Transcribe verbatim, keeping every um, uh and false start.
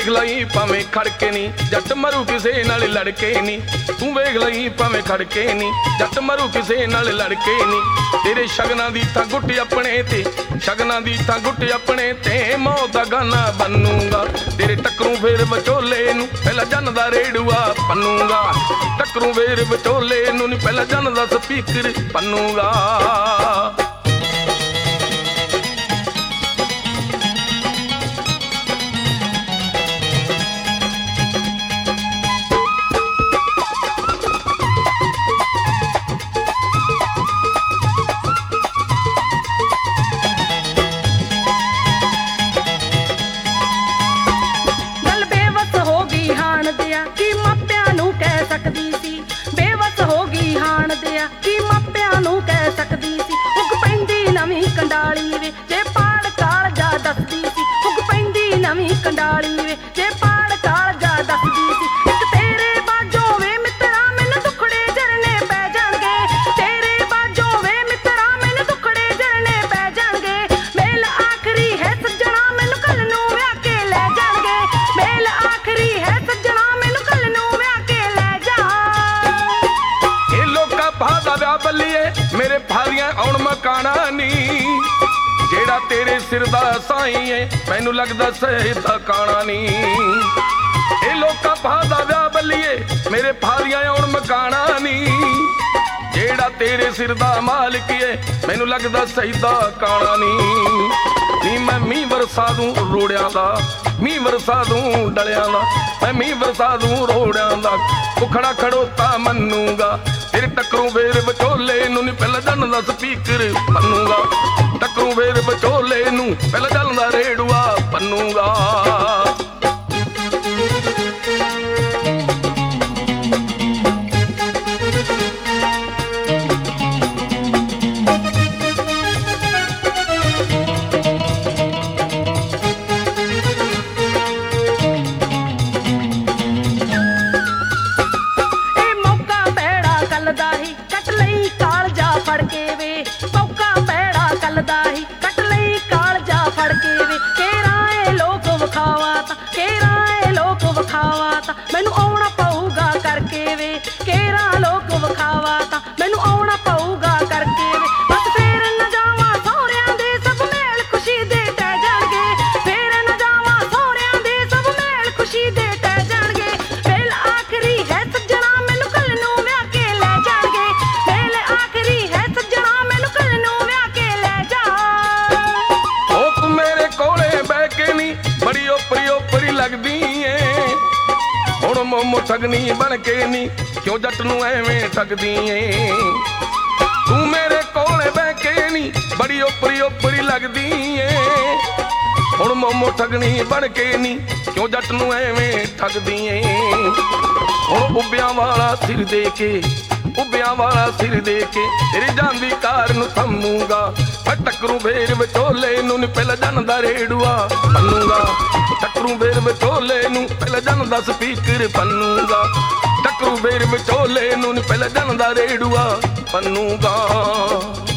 ਲਈ ਭਾਵੇਂ ਖੜਕੇ ਨੀ ਜੱਟ ਮਰੂ ਕਿਸੇ ਨਾਲ ਲੜਕੇ ਨੀ। ਤੂੰ ਵੇਖ ਲਈ ਭਾਵੇਂ ਖੜਕੇ ਨੀ ਜੱਟ ਮਰੂ ਕਿਸੇ ਨਾਲ ਲੜਕੇ ਨੀ। ਤੇਰੇ ਸ਼ਗਨਾਂ ਦੀ ਤਾਂ ਗੁੱਟ ਆਪਣੇ ਤੇ ਸ਼ਗਨਾਂ ਦੀ ਤਾਂ ਗੁੱਟ ਆਪਣੇ ਤੇ ਮੌਤ ਦਾ ਗਾਨਾ ਬਣੂਗਾ। ਤੇਰੇ ਟੱਕਰੂ ਫੇਰ ਵਿਚੋਲੇ ਨੂੰ ਪਹਿਲਾਂ ਜਨ ਦਾ ਰੇੜੂਆ ਪੰਨੂਗਾ। ਟੱਕਰੂ ਫੇਰ ਵਿਚੋਲੇ ਨੂੰ ਨੀ ਪਹਿਲਾਂ ਜਨ ਦਾ ਸਪੀਕਰ ਪੰਨੂਗਾ। ਕੀ ਮਾਪਿਆਂ ਨੂੰ ਕਹਿ ਸਕਦੀ ਸੀ ਬੇਵਸ ਹੋ ਗਈ ਹਾਣ ਦਿਆ ਕੀ ਮਾਪਿਆਂ ਨੂੰ ਕਹਿ ਸਕਦੀ ਸੀ। ਉੱਗ ਪੈਂਦੀ ਨਵੀਂ ਕੰਡਾਲੀ ਵੇ ਜੇ ਪਾੜ ਕਾਲਜਾ ਦੱਸਦੀ ਸੀ। ਉੱਗ ਪੈਂਦੀ ਨਵੀਂ ਕੰਡਾਲੀ ਵੇ ਜੇ ਪਾੜ ਕਾਲਜਾ ਦੱਸਦੀ ਸੀ। ਇੱਕ ਤੇਰੇ ਬਾਝੋਂ ਵੇ ਮਿੱਤਰਾ ਮੈਨੂੰ ਦੁੱਖੜੇ ਝਰਨੇ ਪੈ ਜਾਣਗੇ। ਤੇਰੇ ਬਾਝੋਂ ਵੇ ਮਿੱਤਰਾ ਮੈਨੂੰ ਦੁੱਖੜੇ ਝਰਨੇ ਪੈ ਜਾਣਗੇ। ਮੇਲ ਆਖਰੀ ਹੈ ਸੱਜਣਾ ਮੈਨੂੰ ਕੱਲ ਨੂੰ ਵਿਆਹ ਕੇ ਲੈ ਜਾਣਗੇ। ਮੇਲ ਆਖਰੀ ਹੈ ਸੱਜਣਾ ਬੱਲੀਏ ਮੇਰੇ ਫਾਰੀਆਂ ਆਉਣ ਮਕਾਣਾ ਨੀ। ਜਿਹੜਾ ਤੇਰੇ ਸਿਰ ਦਾ ਸਾਈਂ ਏ ਮੈਨੂੰ ਲੱਗਦਾ ਸਹੀ ਦਾ ਕਾਣਾ ਨੀ। ਇਹ ਲੋਕਾਂ ਭਾਅ ਦਾ ਵਿਆਹ ਬੱਲੀਏ ਮੇਰੇ ਫਾਰੀਆਂ ਆਉਣ ਮਕਾਣਾ ਨੀ। ਜਿਹੜਾ ਤੇਰੇ ਸਿਰ ਦਾ ਮਾਲਕ ਏ ਮੈਨੂੰ ਲੱਗਦਾ ਸਹੀ ਦਾ ਕਾਣਾ ਨੀ। ਨੀ ਮੈਂ ਮੀਂਹ ਵਰਸਾ ਦੂੰ ਰੋੜਿਆਂ ਦਾ ਮੀਂਹ ਵਰਸਾ ਦੂੰ ਡਲਿਆਂ ਦਾ। ਮੈਂ ਮੀਂਹ ਵਰਸਾ ਦੂੰ ਰੋੜਿਆਂ ਦਾ ਉਖੜਾ ਖੜੋਤਾ ਮੰਨੂਗਾ। ਤੇਰੇ ਟੱਕਰੂ ਫੇਰ ਵਿਚੋਲੇ ਨੂੰ ਨੀ ਪਹਿਲਾਂ ਜਨ ਦਾ ਸਪੀਕਰ ਪੰਨੂਗਾ। ਟੱਕਰੂ ਫੇਰ ਵਿਚੋਲੇ ਨੂੰ ਪਹਿਲਾਂ ਜਨ ਦਾ ਰੇੜੂਆ ਪੰਨੂਗਾ। ਕੱਟ ਲਈ ਕਾਲਜਾ ਫੜ ਕੇ ਵੇ ਮੌਕਾ ਪੈੜਾ ਕੱਲਦਾ ਹੀ ਕੱਟ ਲਈ ਕਾਲਜਾ ਫੜ ਕੇ ਵੇ। ਕੇਰਾ ਏ ਲੋਕ ਵਿਖਾਵਾ ਤਾਂ ਕੇਰਾ ਏ ਲੋਕ ਵਿਖਾਵਾ ਤਾਂ ਮੈਨੂੰ ਆਉਣਾ ਪਊਗਾ ਕਰਕੇ ਵੇ। ਕੇਰਾ ਲੋਕ ਵਿਖਾਵਾ ਤਾਂ ਮੈਨੂੰ ਆਉਣਾ ਪਊਗਾ ਕਰਕੇ ਵੇ। ਬਸ ਫੇਰ ਨਾ ਜਾਵਾਂ ਸਹੁਰਿਆਂ ਦੇ ਸਭ ਮੇਲ ਖੁਸ਼ੀ ਦੇ ਟਹਿ ਜਾਣਗੇ। ਫੇਰ ਨਾ ਜਾਵਾਂ ਸਹੁਰਿਆਂ ਦੇ ਸਭ ਮੇਲ ਖੁਸ਼ੀ ਦੇ ਟਹਿ ਜਾਣਗੇ। ਮੇਲ ਆਖਰੀ ਹੈ ਸੱਜਣਾ ਮੈਨੂੰ ਕੱਲ ਨੂੰ ਵਿਆਹ ਕੇ ਲੈ ਜਾਣਗੇ। ਮੇਲ ਆਖਰੀ ਹੈ ਸੱਜਣਾ ਮੈਨੂੰ ਕੱਲ ਨੂੰ ਵਿਆਹ ਕੇ ਲੈ ਜਾ। ਉਹ ਤੂੰ ਮੇਰੇ ਕੋਲੇ ਬਹਿ ਕੇ ਨੀ ਬੜੀ ਓਪਰੀ ਓਪਰੀ ਲੱਗਦੀ ਏ। ਹੁਣ ਮੋਮੋ ਠਗਣੀ ਬਣ ਕੇ ਨੀ ਕਿਉਂ ਜੱਟ ਨੂੰ ਐਵੇਂ ਠਗਦੀ ਏ। ਤੂੰ ਮੇਰੇ ਕੋਲੇ ਬਹਿ ਕੇ ਨੀ ਬੜੀ ਓਪਰੀ ਓਪਰੀ ਲੱਗਦੀ ਏ। ਹੁਣ ਮੋਮੋ ਠਗਣੀ ਬਣ ਕੇ ਨੀ ਕਿਉਂ ਜੱਟ ਨੂੰ ਐਵੇਂ ਠਗਦੀ ਏ। ਹੁਣ ਉੱਬਿਆਂ ਵਾਲਾ ਸਿਰ ਦੇ ਕੇ ਉੱਬਿਆਂ ਵਾਲਾ ਸਿਰ ਦੇ ਕੇ ਤੇਰੀ ਜਾਂਦੀ ਕਾਰ ਨੂੰ ਥੰਮੂਗਾ। ਮੈਂ ਟੱਕਰੂ ਫੇਰ ਵਿਚੋਲੇ ਨੂੰ ਨੀ ਪਹਿਲਾਂ ਜਨ ਦਾ ਰੇੜੂਆ ਪੰਨੂਗਾ। ਟੱਕਰੂ ਫੇਰ ਵਿਚੋਲੇ ਨੂੰ ਪਹਿਲਾਂ ਜਨ ਦਾ ਸਪੀਕਰ ਪੰਨੂਗਾ। ਟੱਕਰੂ ਫੇਰ ਵਿਚੋਲੇ ਨੂੰ ਨੀ ਪਹਿਲਾਂ ਜਨ ਦਾ ਰੇੜੂਆ ਪੰਨੂਗਾ।